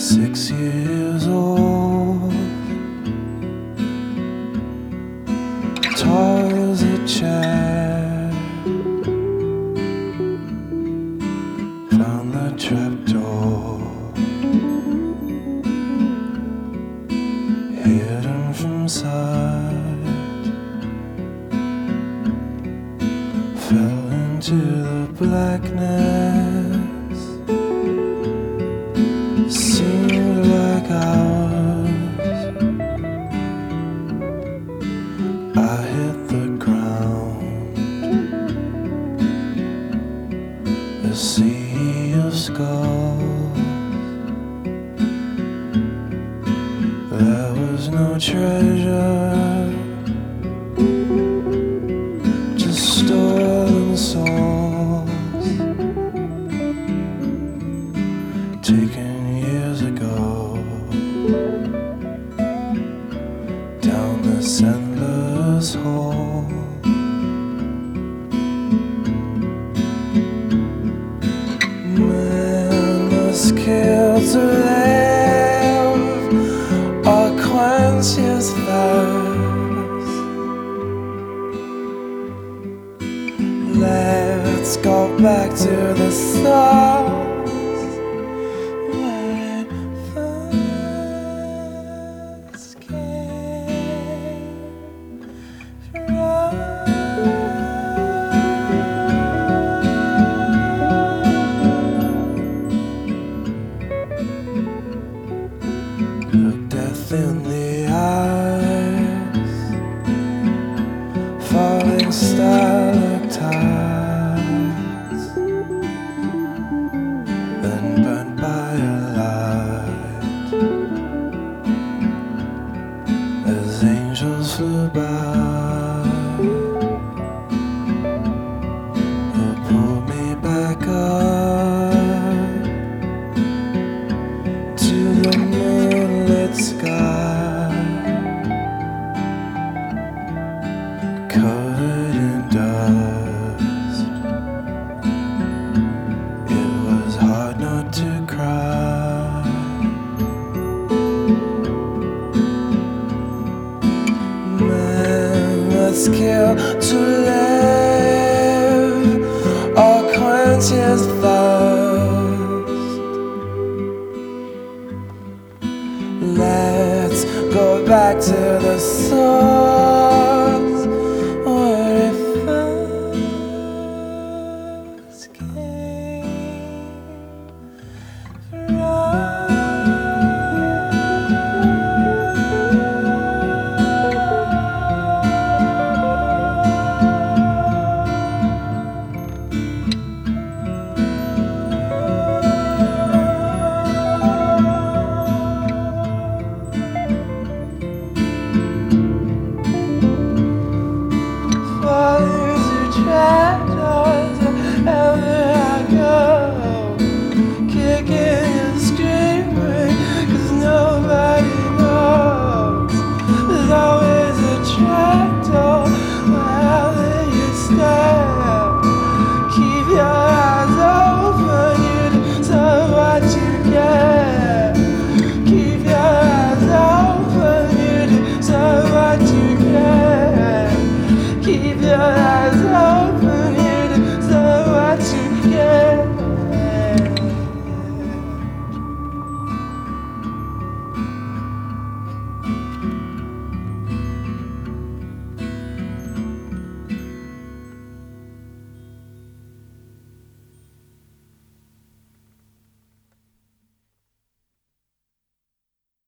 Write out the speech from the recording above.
6 years old, tall as a child, found the trapdoor, hidden from sight, fell into the blackness. Seemed like hours. I hit the ground, a sea of skulls. There was no treasure, just stolen souls, taken years ago, down this endless hole. Man was killed to live or quench his thirst. Let's go back to the source. Look death in the eyes, falling stalactites, then burnt by a light, as angels flew by, who pulled me back up to the moonlit sky, covered in dust. It was hard not to cry. Man was killed to live or quench his thirst.